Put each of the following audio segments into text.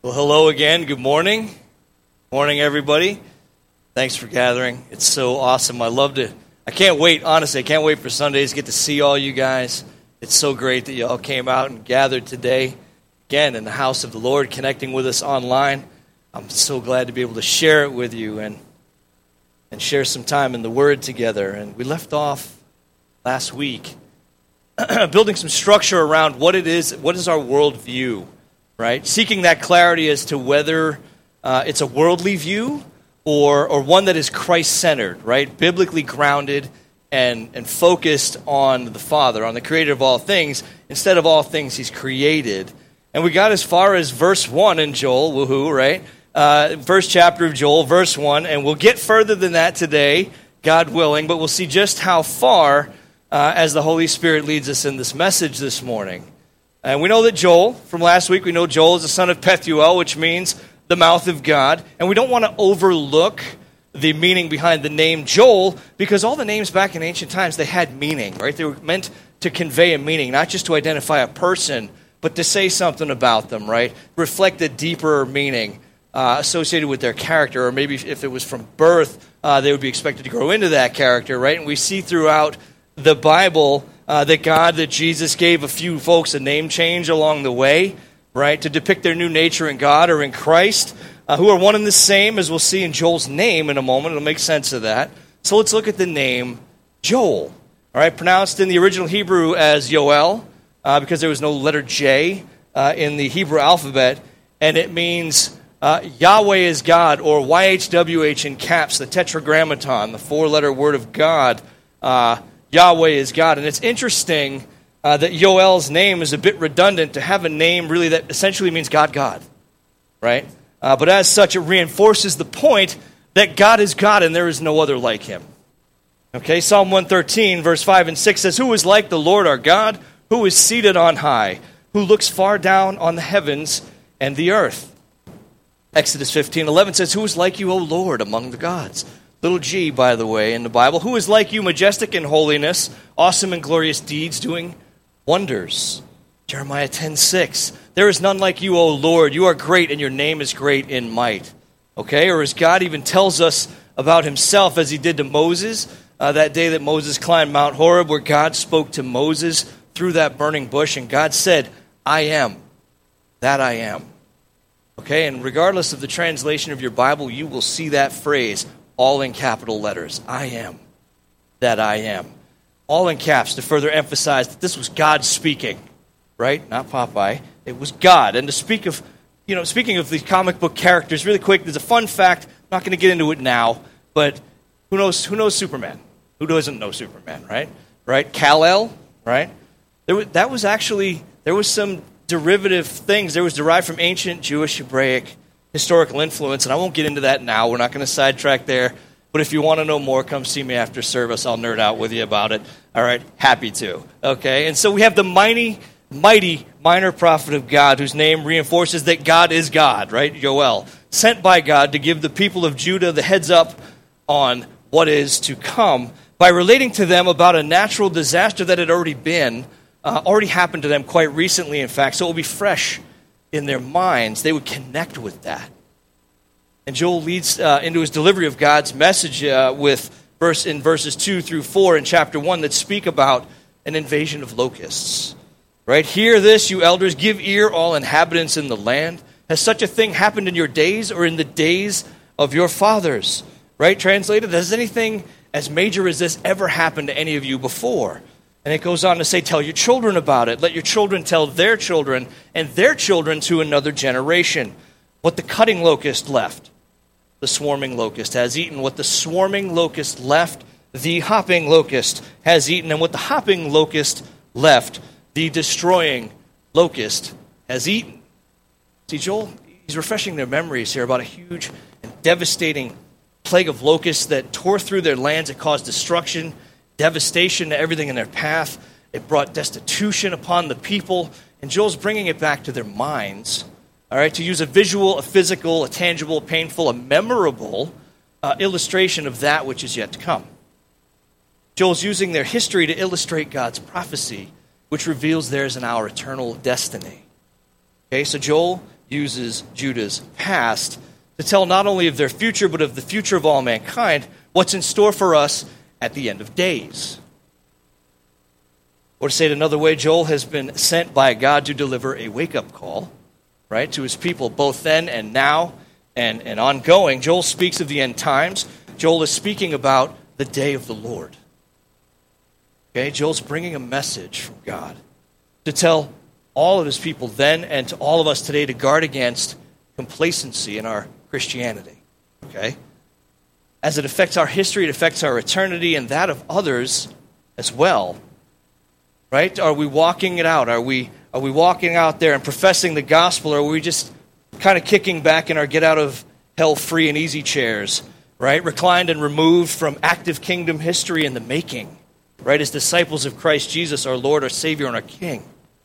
Well, hello again. Good morning. Morning, everybody. Thanks for gathering. It's so awesome. I can't wait, honestly, I can't wait for Sundays to get to see all you guys. It's so great that you all came out and gathered today, again, in the house of the Lord, connecting with us online. I'm so glad to be able to share it with you and share some time in the Word together. And we left off last week building some structure around what is our worldview. Right? Seeking that clarity as to whether it's a worldly view or one that is Christ-centered, right? Biblically grounded and focused on the Father, on the Creator of all things, instead of all things He's created. And we got as far as verse 1 in Joel, woohoo, right? First chapter of Joel, verse 1, and we'll get further than that today, God willing, but we'll see just how far as the Holy Spirit leads us in this message this morning. And we know that Joel, from last week, we know Joel is the son of Pethuel, which means the mouth of God. And we don't want to overlook the meaning behind the name Joel, because all the names back in ancient times, they had meaning, right? They were meant to convey a meaning, not just to identify a person, but to say something about them, right? Reflect a deeper meaning associated with their character, or maybe if it was from birth, they would be expected to grow into that character, right? And we see throughout the Bible that Jesus gave a few folks a name change along the way, right, to depict their new nature in God or in Christ, who are one and the same, as we'll see in Joel's name in a moment. It'll make sense of that. So let's look at the name Joel, all right, pronounced in the original Hebrew as Yoel, because there was no letter J in the Hebrew alphabet, and it means Yahweh is God, or YHWH in caps, the tetragrammaton, the four-letter word of God, Yahweh is God. And it's interesting that Yoel's name is a bit redundant to have a name really that essentially means God, right? But as such, it reinforces the point that God is God and there is no other like Him. Okay, Psalm 113, verse 5 and 6 says, "Who is like the Lord our God, who is seated on high, who looks far down on the heavens and the earth?" Exodus 15:11 says, "Who is like you, O Lord, among the gods?" Little g, by the way, in the Bible. "Who is like you, majestic in holiness, awesome in glorious deeds, doing wonders?" Jeremiah 10:6. "There is none like you, O Lord. You are great, and your name is great in might." Okay, or as God even tells us about Himself, as He did to Moses, that day that Moses climbed Mount Horeb, where God spoke to Moses through that burning bush, and God said, "I am that I am." Okay, and regardless of the translation of your Bible, you will see that phrase, all in capital letters. "I am that I am." All in caps to further emphasize that this was God speaking, right? Not Popeye. It was God. And to speaking of the comic book characters, really quick, there's a fun fact. I'm not going to get into it now, but who knows Superman? Who doesn't know Superman, right? Right? Kal-El, right? There was some derivative things. There was derived from ancient Jewish, Hebraic, historical influence, and I won't get into that now. We're not going to sidetrack there. But if you want to know more, come see me after service. I'll nerd out with you about it. All right? Happy to. Okay? And so we have the mighty minor prophet of God, whose name reinforces that God is God, right? Yoel, sent by God to give the people of Judah the heads up on what is to come by relating to them about a natural disaster that had already happened to them quite recently, in fact. So it will be fresh in their minds. They would connect with that. And Joel leads into his delivery of God's message with verses 2 through 4 in chapter 1 that speak about an invasion of locusts. Right? "Hear this, you elders, give ear, all inhabitants in the land. Has such a thing happened in your days or in the days of your fathers?" Right? Translated, has anything as major as this ever happened to any of you before? And it goes on to say, "Tell your children about it. Let your children tell their children and their children to another generation. What the cutting locust left, the swarming locust has eaten. What the swarming locust left, the hopping locust has eaten. And what the hopping locust left, the destroying locust has eaten." See, Joel, he's refreshing their memories here about a huge and devastating plague of locusts that tore through their lands. It caused destruction, devastation to everything in their path. It brought destitution upon the people. And Joel's bringing it back to their minds, all right, to use a visual, a physical, a tangible, a painful, a memorable illustration of that which is yet to come. Joel's using their history to illustrate God's prophecy, which reveals theirs and our eternal destiny. Okay, so Joel uses Judah's past to tell not only of their future, but of the future of all mankind, what's in store for us at the end of days. Or to say it another way, Joel has been sent by God to deliver a wake-up call, right, to his people, both then and now and ongoing. Joel speaks of the end times. Joel is speaking about the day of the Lord. Okay, Joel's bringing a message from God to tell all of his people then and to all of us today to guard against complacency in our Christianity. Okay? As it affects our history, it affects our eternity and that of others as well. Right? Are we walking it out? Are we walking out there and professing the gospel, or are we just kind of kicking back in our get out of hell free and easy chairs, right? Reclined and removed from active kingdom history in the making, right? As disciples of Christ Jesus, our Lord, our Savior, and our King.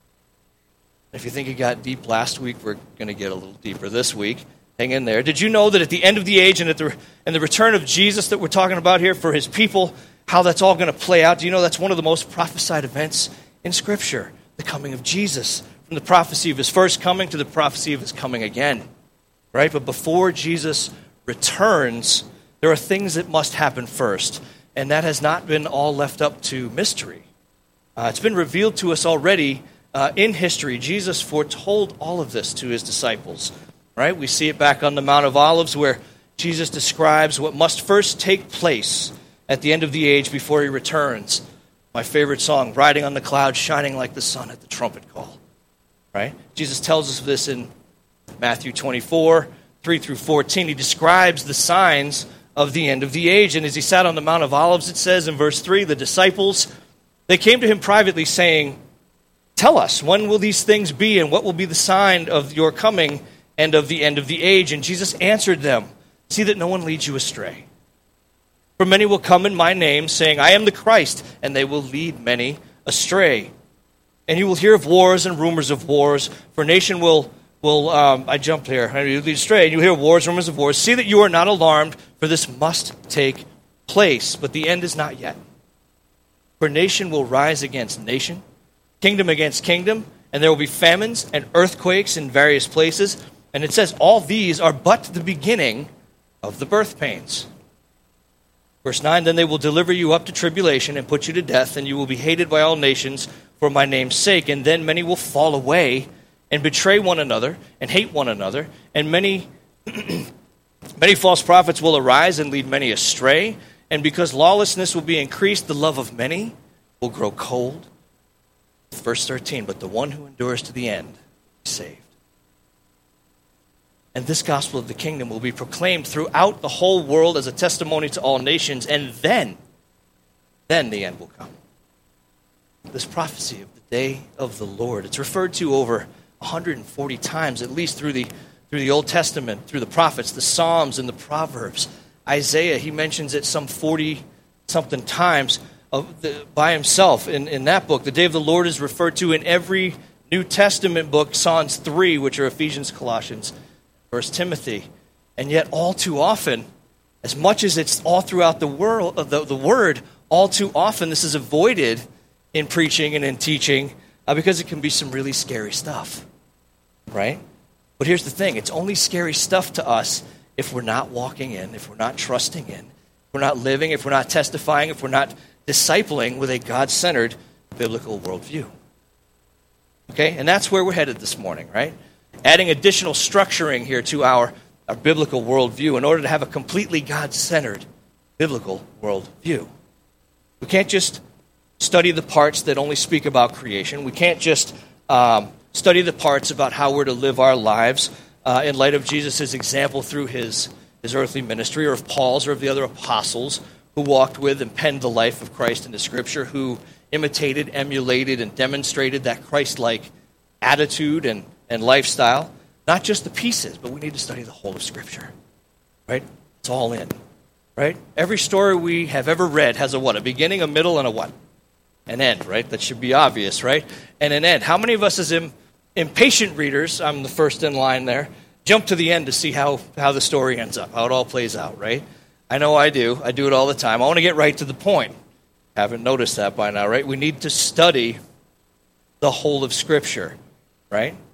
If you think it got deep last week, we're going to get a little deeper this week. Hang in there. Did you know that at the end of the age and at the return of Jesus that we're talking about here for his people, how that's all going to play out? Do you know that's one of the most prophesied events in Scripture? The coming of Jesus. From the prophecy of his first coming to the prophecy of his coming again. Right? But before Jesus returns, there are things that must happen first. And that has not been all left up to mystery. It's been revealed to us already in history. Jesus foretold all of this to his disciples. Right? We see it back on the Mount of Olives where Jesus describes what must first take place at the end of the age before he returns. My favorite song, Riding on the Clouds, Shining like the Sun at the Trumpet Call. Right? Jesus tells us this in Matthew 24, 3 through 14. He describes the signs of the end of the age. And as he sat on the Mount of Olives, it says in verse 3, the disciples, they came to him privately saying, tell us, when will these things be, and what will be the sign of your coming and of the end of the age? And Jesus answered them, see that no one leads you astray. For many will come in my name, saying, I am the Christ, and they will lead many astray. And you will hear of wars and rumors of wars, for nation will I jumped here, you lead astray, and you hear wars, rumors of wars. See that you are not alarmed, for this must take place, but the end is not yet. For nation will rise against nation, kingdom against kingdom, and there will be famines and earthquakes in various places. And it says, all these are but the beginning of the birth pains. Verse 9, then they will deliver you up to tribulation and put you to death, and you will be hated by all nations for my name's sake. And then many will fall away and betray one another and hate one another. And many false prophets will arise and lead many astray. And because lawlessness will be increased, the love of many will grow cold. Verse 13, but the one who endures to the end is saved. And this gospel of the kingdom will be proclaimed throughout the whole world as a testimony to all nations, and then the end will come. This prophecy of the day of the Lord, it's referred to over 140 times, at least through the Old Testament, through the prophets, the Psalms, and the Proverbs. Isaiah, he mentions it some 40-something times by himself in that book. The day of the Lord is referred to in every New Testament book, Psalms 3, which are Ephesians, Colossians, 1 Timothy. And yet all too often, as much as it's all throughout the world, the word, all too often this is avoided in preaching and in teaching because it can be some really scary stuff, right? But here's the thing, it's only scary stuff to us if we're not walking in, if we're not trusting in, if we're not living, if we're not testifying, if we're not discipling with a God-centered biblical worldview. Okay, and that's where we're headed this morning, right? Adding additional structuring here to our biblical worldview in order to have a completely God-centered biblical worldview. We can't just study the parts that only speak about creation. We can't just study the parts about how we're to live our lives in light of Jesus' example through his earthly ministry, or of Paul's or of the other apostles who walked with and penned the life of Christ into Scripture, who imitated, emulated, and demonstrated that Christ-like attitude and lifestyle. Not just the pieces, but we need to study the whole of Scripture, right? It's all in, right? Every story we have ever read has a what? A beginning, a middle, and a what? An end, right? That should be obvious, right? And an end. How many of us as impatient readers, I'm the first in line there, jump to the end to see how the story ends up, how it all plays out, right? I know I do. I do it all the time. I want to get right to the point. Haven't noticed that by now, right? We need to study the whole of Scripture, right?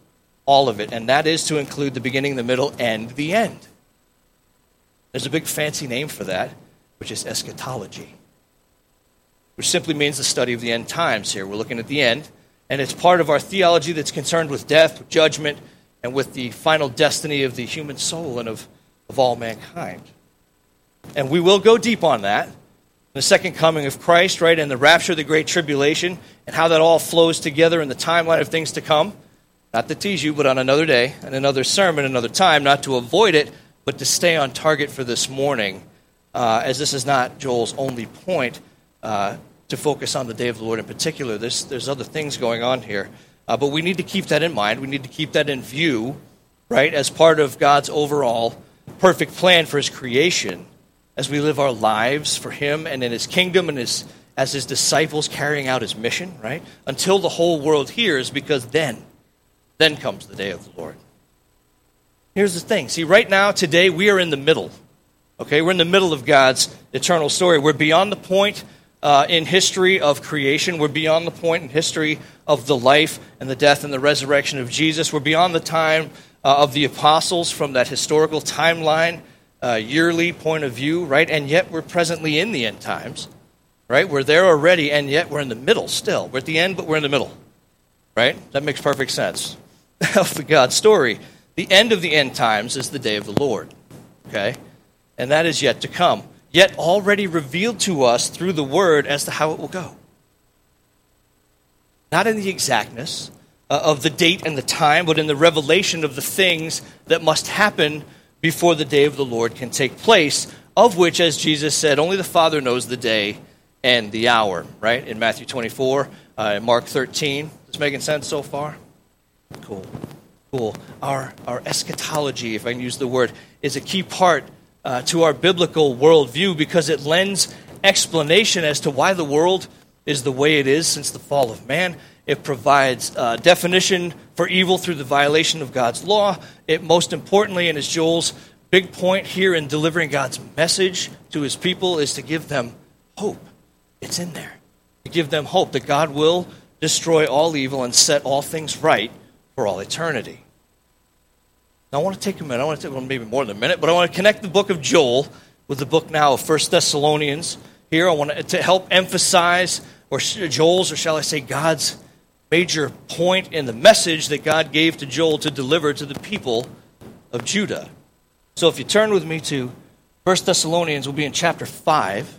all of it, and that is to include the beginning, the middle, and the end. There's a big fancy name for that, which is eschatology, which simply means the study of the end times here. We're looking at the end, and it's part of our theology that's concerned with death, with judgment, and with the final destiny of the human soul and of all mankind. And we will go deep on that, the second coming of Christ, right, and the rapture, the great tribulation, and how that all flows together in the timeline of things to come. Not to tease you, but on another day, and another sermon, another time, not to avoid it, but to stay on target for this morning, as this is not Joel's only point to focus on the day of the Lord in particular. There's other things going on here. But we need to keep that in mind. We need to keep that in view, right, as part of God's overall perfect plan for his creation, as we live our lives for him and in his kingdom and as his disciples carrying out his mission, right, until the whole world hears, because then comes the day of the Lord. Here's the thing. See, right now, today, we are in the middle. Okay, we're in the middle of God's eternal story. We're beyond the point in history of creation. We're beyond the point in history of the life and the death and the resurrection of Jesus. We're beyond the time of the apostles from that historical timeline, yearly point of view, right? And yet we're presently in the end times, right? We're there already, and yet we're in the middle still. We're at the end, but we're in the middle, right? That makes perfect sense of the God story. The end of the end times is the day of the Lord, okay? And that is yet to come, yet already revealed to us through the Word as to how it will go. Not in the exactness of the date and the time, but in the revelation of the things that must happen before the day of the Lord can take place, of which, as Jesus said, only the Father knows the day and the hour, right? In Matthew 24, in Mark 13. This making sense so far? Cool. Our eschatology, if I can use the word, is a key part to our biblical worldview because it lends explanation as to why the world is the way it is since the fall of man. It provides definition for evil through the violation of God's law. It most importantly, and is Joel's big point here in delivering God's message to his people, is to give them hope. It's in there. To give them hope that God will destroy all evil and set all things right for all eternity. Now I want to take a minute. I want to take maybe more than a minute, but I want to connect the book of Joel with the book now of 1 Thessalonians. Here I want to help emphasize, or Joel's, or shall I say God's major point in the message that God gave to Joel to deliver to the people of Judah. So if you turn with me to 1 Thessalonians, we'll be in chapter 5,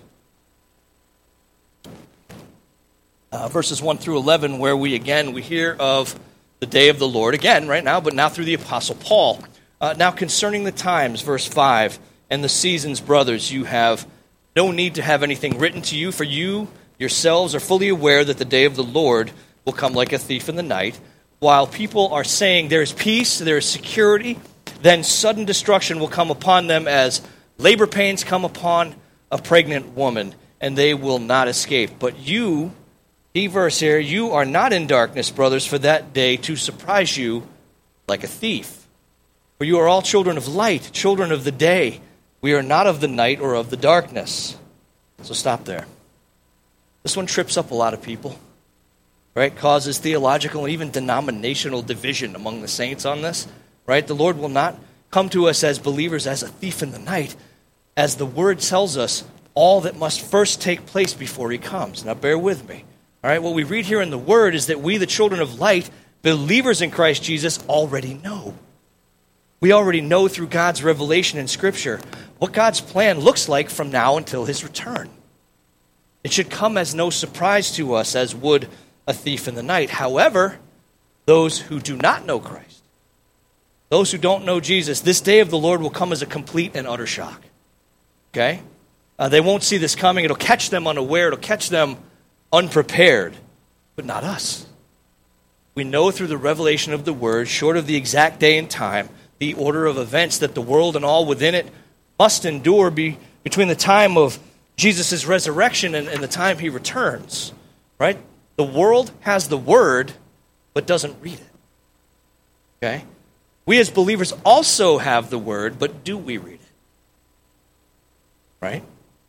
verses 1 through 11, where we hear of the day of the Lord, again, right now, but now through the Apostle Paul. Now concerning the times, verse 5, and the seasons, brothers, you have no need to have anything written to you, for you yourselves are fully aware that the day of the Lord will come like a thief in the night. While people are saying there is peace, there is security, then sudden destruction will come upon them as labor pains come upon a pregnant woman, and they will not escape. But you, key verse here, you are not in darkness, brothers, for that day to surprise you like a thief. For you are all children of light, children of the day. We are not of the night or of the darkness. So stop there. This one trips up a lot of people, right? Causes theological and even denominational division among the saints on this, right? The Lord will not come to us as believers as a thief in the night, as the Word tells us all that must first take place before he comes. Now bear with me. All right, what we read here in the Word is that we, the children of light, believers in Christ Jesus, already know. We already know through God's revelation in Scripture what God's plan looks like from now until his return. It should come as no surprise to us as would a thief in the night. However, those who do not know Christ, those who don't know Jesus, this day of the Lord will come as a complete and utter shock. Okay? They won't see this coming. It'll catch them unaware. It'll catch them unprepared, but not us. We know through the revelation of the Word, short of the exact day and time, the order of events that the world and all within it must endure between the time of Jesus' resurrection and the time he returns. Right? The world has the Word, but doesn't read it. Okay? We as believers also have the Word, but do we read it? Right?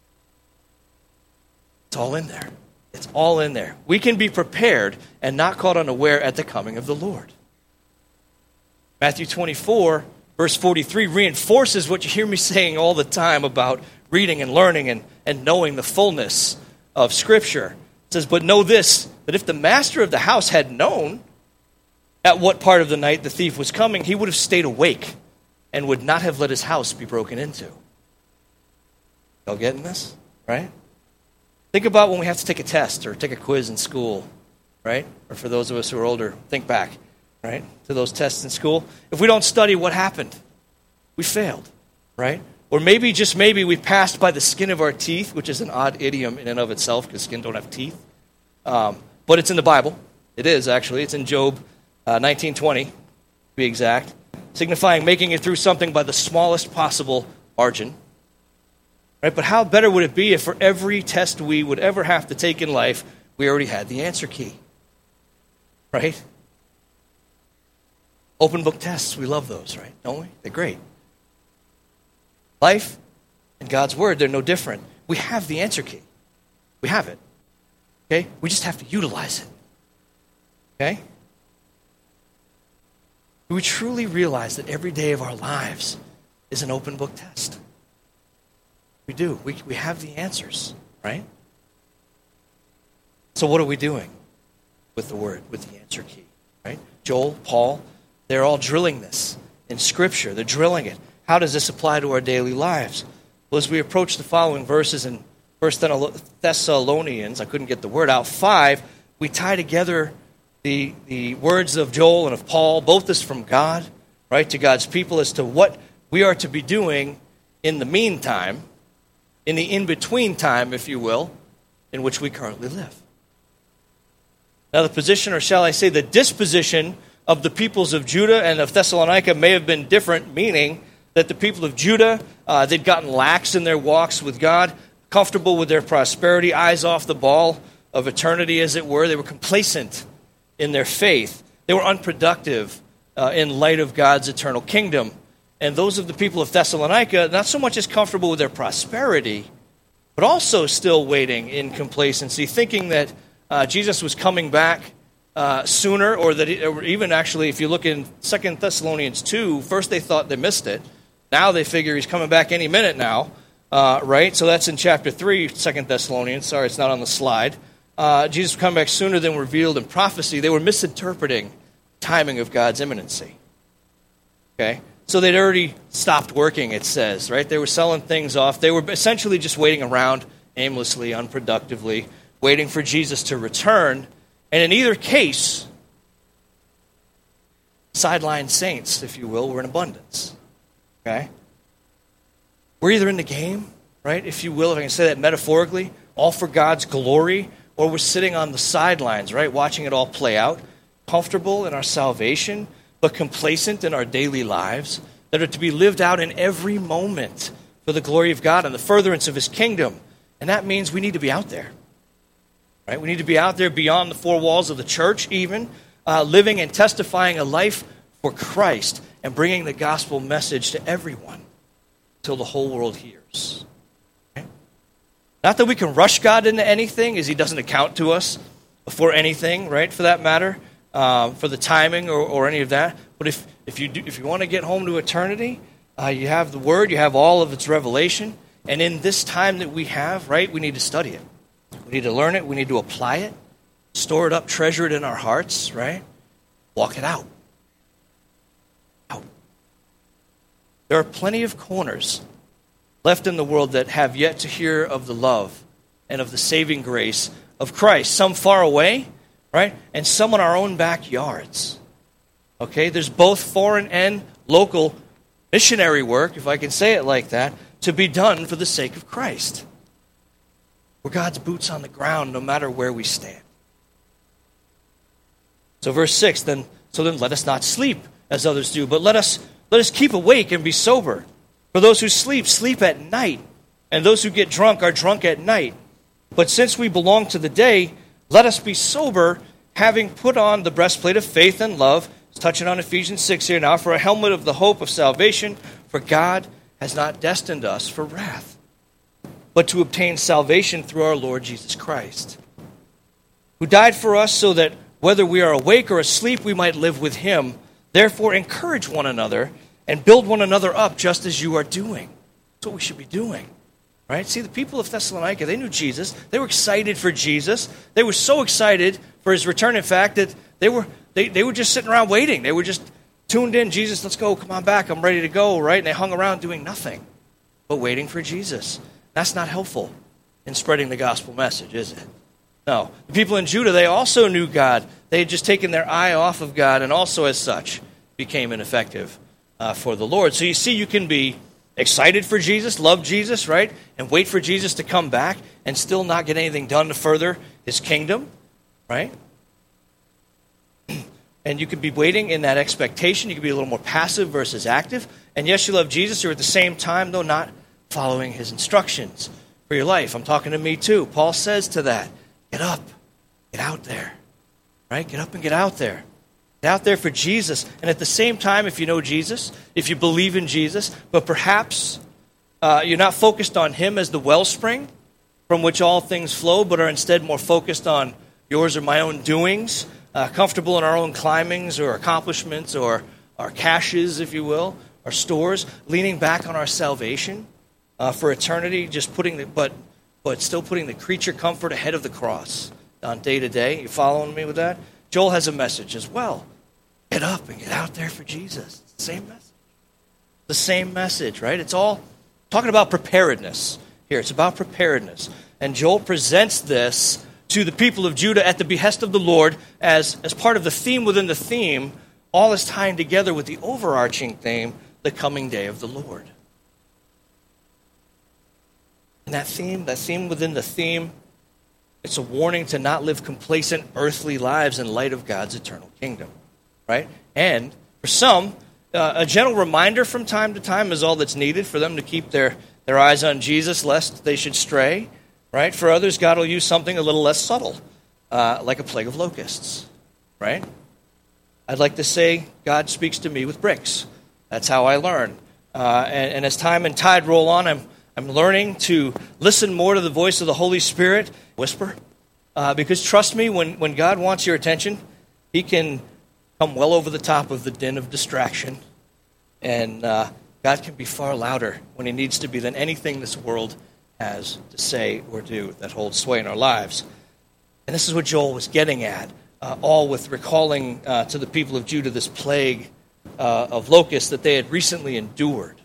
It's all in there. It's all in there. We can be prepared and not caught unaware at the coming of the Lord. Matthew 24, verse 43 reinforces what you hear me saying all the time about reading and learning and knowing the fullness of Scripture. It says, but know this, that if the master of the house had known at what part of the night the thief was coming, he would have stayed awake and would not have let his house be broken into. Y'all getting this? Right? Think about when we have to take a test or take a quiz in school, right? Or for those of us who are older, think back, right, to those tests in school. If we don't study, what happened? We failed, right? Or maybe, just maybe, we passed by the skin of our teeth, which is an odd idiom in and of itself because skin don't have teeth. But it's in the Bible. It is, actually. It's in Job 19:20, to be exact, signifying making it through something by the smallest possible margin. Right? But how better would it be if for every test we would ever have to take in life, we already had the answer key? Right? Open book tests, we love those, right? Don't we? They're great. Life and God's Word, they're no different. We have the answer key. We have it. Okay? We just have to utilize it. Okay? Do we truly realize that every day of our lives is an open book test? We do. We have the answers, right? So what are we doing with the Word, with the answer key, right? Joel, Paul, they're all drilling this in Scripture. They're drilling it. How does this apply to our daily lives? Well, as we approach the following verses in 1 Thessalonians, I couldn't get the word out, 5, we tie together the words of Joel and of Paul, both as from God, right, to God's people, as to what we are to be doing in the meantime, in the in-between time, if you will, in which we currently live. Now the position, or shall I say the disposition of the peoples of Judah and of Thessalonica may have been different, meaning that the people of Judah, they'd gotten lax in their walks with God, comfortable with their prosperity, eyes off the ball of eternity, as it were. They were complacent in their faith. They were unproductive in light of God's eternal kingdom. And those of the people of Thessalonica, not so much as comfortable with their prosperity, but also still waiting in complacency, thinking that Jesus was coming back sooner, or that or even actually, if you look in 2 Thessalonians 2, first they thought they missed it. Now they figure he's coming back any minute now, right? So that's in chapter 3, 2 Thessalonians. Sorry, it's not on the slide. Jesus will come back sooner than revealed in prophecy. They were misinterpreting timing of God's imminency. Okay? So they'd already stopped working, it says, right? They were selling things off. They were essentially just waiting around aimlessly, unproductively, waiting for Jesus to return. And in either case, sideline saints, if you will, were in abundance. Okay? We're either in the game, right, if you will, if I can say that metaphorically, all for God's glory, or we're sitting on the sidelines, right, watching it all play out, comfortable in our salvation, but complacent in our daily lives, that are to be lived out in every moment for the glory of God and the furtherance of His kingdom. And that means we need to be out there. Right? We need to be out there beyond the four walls of the church even, living and testifying a life for Christ and bringing the gospel message to everyone until the whole world hears. Okay? Not that we can rush God into anything, as He doesn't account to us for anything, right, for that matter, for the timing or any of that. But if you want to get home to eternity, you have the Word, you have all of its revelation, and in this time that we have, right, we need to study it. We need to learn it. We need to apply it, store it up, treasure it in our hearts, right? Walk it out. There are plenty of corners left in the world that have yet to hear of the love and of the saving grace of Christ. Some far away, right? And some in our own backyards. Okay? There's both foreign and local missionary work, if I can say it like that, to be done for the sake of Christ. We're God's boots on the ground no matter where we stand. So verse 6, then let us not sleep as others do, but let us keep awake and be sober. For those who sleep, sleep at night, and those who get drunk are drunk at night. But since we belong to the day, let us be sober, having put on the breastplate of faith and love. It's touching on Ephesians 6 here now, for a helmet of the hope of salvation, for God has not destined us for wrath, but to obtain salvation through our Lord Jesus Christ, who died for us so that whether we are awake or asleep, we might live with Him. Therefore, encourage one another and build one another up just as you are doing. That's what we should be doing. Right? See, the people of Thessalonica, they knew Jesus. They were excited for Jesus. They were so excited for his return, in fact, that they were just sitting around waiting. They were just tuned in. Jesus, let's go. Come on back. I'm ready to go. Right? And they hung around doing nothing but waiting for Jesus. That's not helpful in spreading the gospel message, is it? No. The people in Judah, they also knew God. They had just taken their eye off of God and also, as such, became ineffective for the Lord. So you see, you can be excited for Jesus, love Jesus, right? And wait for Jesus to come back and still not get anything done to further his kingdom, right? And you could be waiting in that expectation. You could be a little more passive versus active. And yes, you love Jesus. You're at the same time, though, not following his instructions for your life. I'm talking to me, too. Paul says to that, get up, get out there, right? Get up and get out there. Get out there for Jesus. And at the same time, if you know Jesus, if you believe in Jesus, but perhaps you're not focused on him as the wellspring from which all things flow, but are instead more focused on yours or my own doings, comfortable in our own climbings or accomplishments or our caches, if you will, our stores, leaning back on our salvation for eternity, just but still putting the creature comfort ahead of the cross on day to day. You following me with that? Joel has a message as well. Get up and get out there for Jesus. It's the same message. The same message, right? It's all talking about preparedness here. It's about preparedness. And Joel presents this to the people of Judah at the behest of the Lord as part of the theme within the theme. All is tying together with the overarching theme, the coming day of the Lord. And that theme within the theme, it's a warning to not live complacent earthly lives in light of God's eternal kingdom. Right? And for some, a gentle reminder from time to time is all that's needed for them to keep their eyes on Jesus, lest they should stray. Right? For others, God will use something a little less subtle, like a plague of locusts. Right? I'd like to say God speaks to me with bricks. That's how I learn. And as time and tide roll on, I'm learning to listen more to the voice of the Holy Spirit, whisper. Because trust me, when God wants your attention, he can come well over the top of the din of distraction. And God can be far louder when he needs to be than anything this world has to say or do that holds sway in our lives. And this is what Joel was getting at, all with recalling to the people of Judah this plague of locusts that they had recently endured.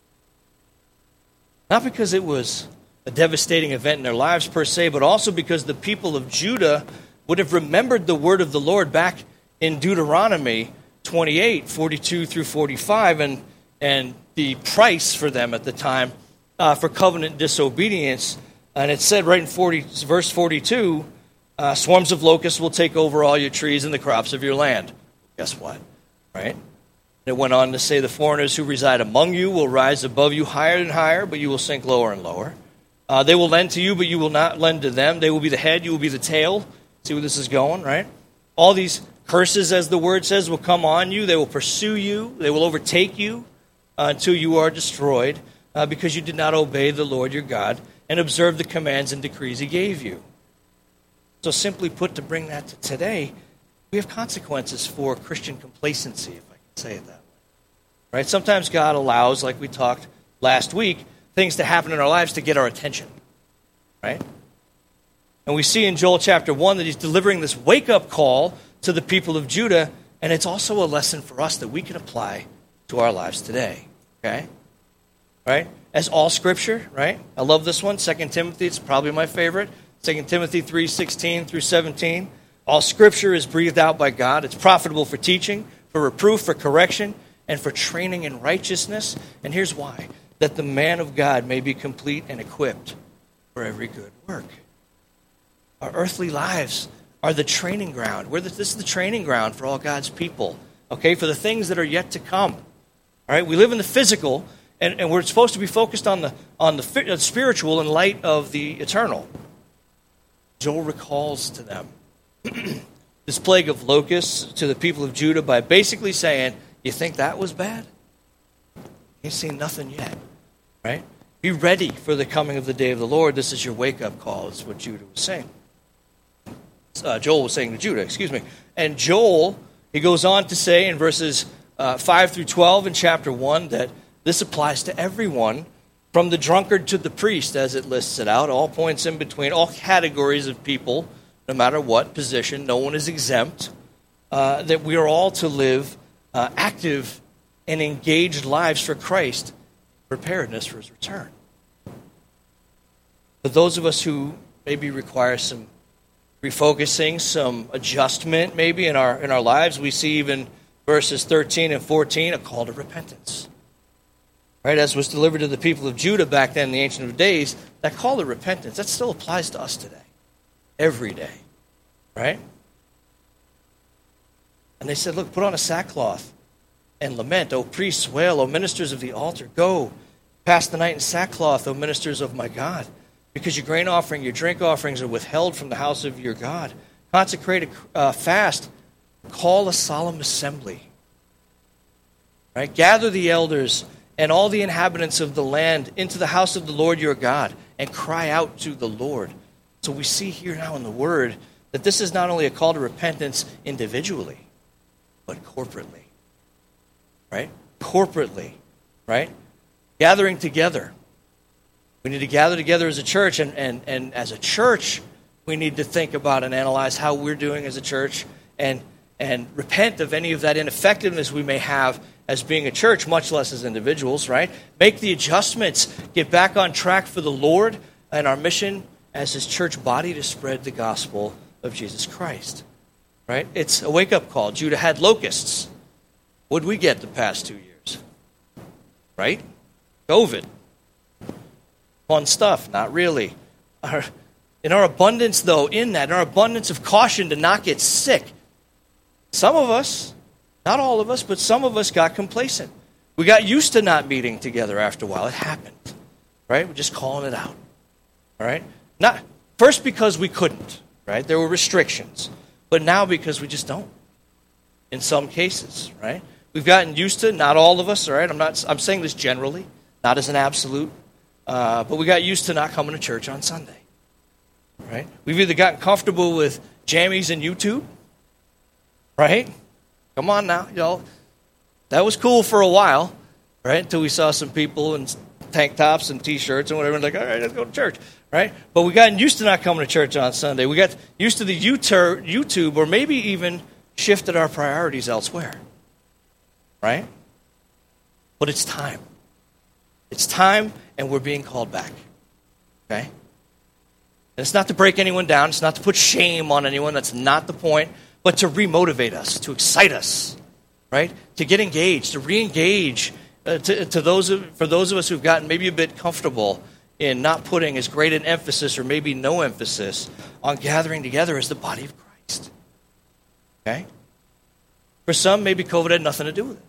Not because it was a devastating event in their lives per se, but also because the people of Judah would have remembered the word of the Lord back in Deuteronomy 28, 42 through 45, and the price for them at the time for covenant disobedience. And it said right in verse 42, swarms of locusts will take over all your trees and the crops of your land. Guess what? Right? It went on to say, the foreigners who reside among you will rise above you higher and higher, but you will sink lower and lower. They will lend to you, but you will not lend to them. They will be the head, you will be the tail. See where this is going, right? All these curses, as the word says, will come on you. They will pursue you. They will overtake you until you are destroyed because you did not obey the Lord your God and observe the commands and decrees he gave you. So simply put, to bring that to today, we have consequences for Christian complacency, if I can say it that way. Right? Sometimes God allows, like we talked last week, things to happen in our lives to get our attention. Right? And we see in Joel chapter 1 that he's delivering this wake-up call to the people of Judah, and it's also a lesson for us that we can apply to our lives today. Okay? Right? As all Scripture, right? I love this one, 2 Timothy, it's probably my favorite. 2 Timothy 3:16 through 17. All Scripture is breathed out by God. It's profitable for teaching, for reproof, for correction, and for training in righteousness. And here's why. That the man of God may be complete and equipped for every good work. Our earthly lives are the training ground. This is the training ground for all God's people, okay, for the things that are yet to come. All right, we live in the physical, and we're supposed to be focused on the spiritual in light of the eternal. Joel recalls to them this plague of locusts to the people of Judah by basically saying, you think that was bad? You've seen nothing yet, right? Be ready for the coming of the day of the Lord. This is your wake-up call, is what Judah was saying. Joel was saying to Judah, excuse me. And Joel, he goes on to say in verses 5 through 12 in chapter 1 that this applies to everyone, from the drunkard to the priest, as it lists it out, all points in between, all categories of people, no matter what position, no one is exempt, that we are all to live active and engaged lives for Christ, preparedness for his return. For those of us who maybe require some refocusing, some adjustment maybe in our lives, we see even verses 13 and 14, a call to repentance. Right, as was delivered to the people of Judah back then in the Ancient of Days, that call to repentance, that still applies to us today. Every day. Right? And they said, look, put on a sackcloth and lament, O priests, wail, O ministers of the altar, go, pass the night in sackcloth, O ministers of my God, because your grain offering, your drink offerings are withheld from the house of your God. Consecrate a fast, call a solemn assembly. Right? Gather the elders and all the inhabitants of the land into the house of the Lord your God, and cry out to the Lord. So we see here now in the Word that this is not only a call to repentance individually, but corporately. Right? Corporately. Right? Gathering together. We need to gather together as a church, and as a church, we need to think about and analyze how we're doing as a church, and repent of any of that ineffectiveness we may have as being a church, much less as individuals, right? Make the adjustments, get back on track for the Lord and our mission as his church body to spread the gospel of Jesus Christ, right? It's a wake-up call. Judah had locusts. What did we get the past 2 years? Right? COVID. Fun stuff. Not really. In our abundance, though, in our abundance of caution to not get sick, some of us, not all of us, but some of us got complacent. We got used to not meeting together after a while. It happened, right? We're just calling it out, all right? Not first because we couldn't, right? There were restrictions, but now because we just don't. In some cases, right? We've gotten used to, not all of us, all right? I'm saying this generally, not as an absolute, but we got used to not coming to church on Sunday, right? We've either gotten comfortable with jammies and YouTube, right? Come on now, y'all. That was cool for a while, right? Until we saw some people in tank tops and T-shirts and whatever, and like, all right, let's go to church, right? But we got used to not coming to church on Sunday. We got used to the YouTube, or maybe even shifted our priorities elsewhere, right? But it's time. It's time, and we're being called back, okay? And it's not to break anyone down. It's not to put shame on anyone. That's not the point. But to remotivate us, to excite us, right? To get engaged, to re-engage for those of us who've gotten maybe a bit comfortable in not putting as great an emphasis or maybe no emphasis on gathering together as the body of Christ. Okay? For some, maybe COVID had nothing to do with it.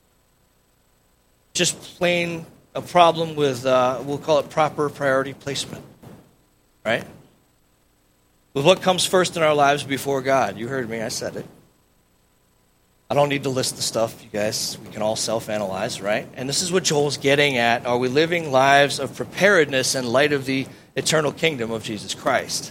Just plain a problem with, we'll call it proper priority placement, right? With what comes first in our lives before God. You heard me, I said it. I don't need to list the stuff, you guys. We can all self-analyze, right? And this is what Joel's getting at. Are we living lives of preparedness in light of the eternal kingdom of Jesus Christ?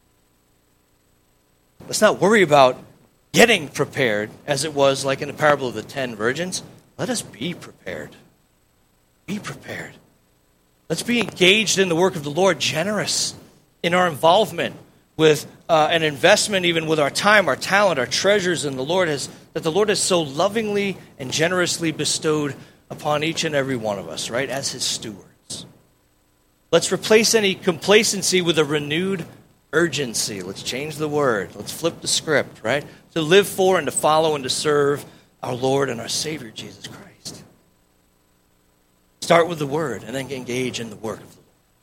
Let's not worry about getting prepared as it was like in the parable of the 10 virgins. Let us be prepared. Be prepared. Let's be engaged in the work of the Lord, generous in our involvement with an investment, even with our time, our talent, our treasures in the Lord, that the Lord has so lovingly and generously bestowed upon each and every one of us, right, as his stewards. Let's replace any complacency with a renewed urgency. Let's change the word. Let's flip the script, right, to live for and to follow and to serve our Lord and our Savior, Jesus Christ. Start with the word and then engage in the work of the Lord.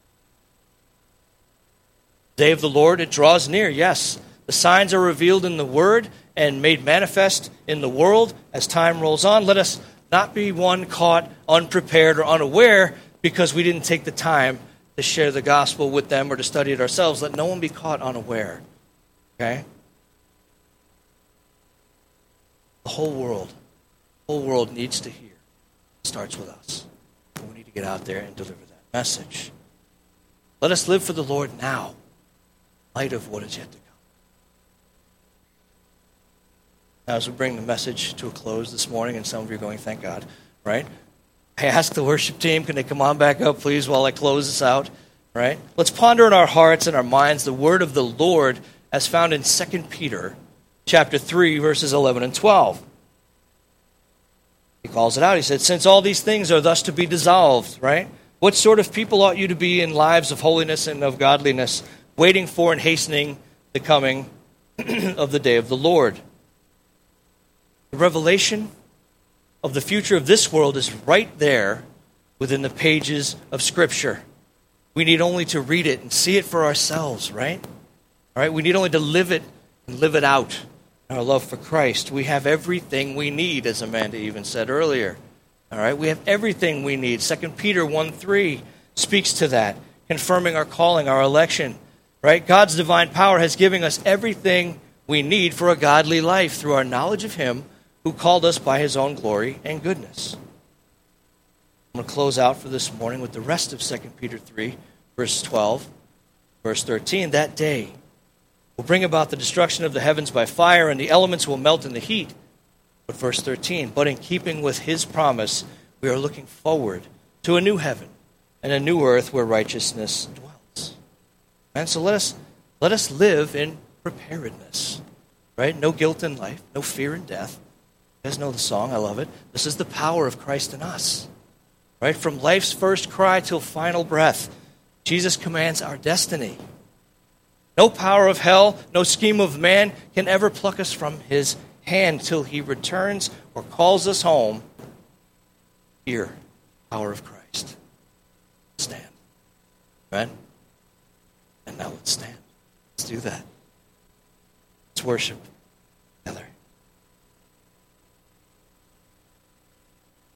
Day of the Lord, it draws near, yes. The signs are revealed in the Word and made manifest in the world as time rolls on. Let us not be one caught unprepared or unaware because we didn't take the time to share the gospel with them or to study it ourselves. Let no one be caught unaware. Okay? The whole world needs to hear. It starts with us. We need to get out there and deliver that message. Let us live for the Lord now, in light of what is yet to come. Now, as we bring the message to a close this morning, and some of you are going, thank God, right? I ask the worship team, can they come on back up, please, while I close this out, right? Let's ponder in our hearts and our minds the word of the Lord as found in 2 Peter chapter 3, verses 11 and 12. He calls it out. He said, since all these things are thus to be dissolved, right? What sort of people ought you to be in lives of holiness and of godliness, waiting for and hastening the coming of the day of the Lord? The revelation of the future of this world is right there within the pages of Scripture. We need only to read it and see it for ourselves, right? All right, we need only to live it and live it out. Our love for Christ. We have everything we need, as Amanda even said earlier. All right, we have everything we need. 2 Peter 1:3 speaks to that, confirming our calling, our election. Right? God's divine power has given us everything we need for a godly life through our knowledge of Him who called us by His own glory and goodness. I'm going to close out for this morning with the rest of 2 Peter 3, verse 12, verse 13. That day will bring about the destruction of the heavens by fire, and the elements will melt in the heat. But verse 13, but in keeping with His promise, we are looking forward to a new heaven and a new earth where righteousness dwells. And so let us live in preparedness, right? No guilt in life, no fear in death. You guys know the song, I love it. This is the power of Christ in us, right? From life's first cry till final breath, Jesus commands our destiny. No power of hell, no scheme of man can ever pluck us from His hand till He returns or calls us home. Here, power of Christ. Stand. Amen? And now let's stand. Let's do that. Let's worship.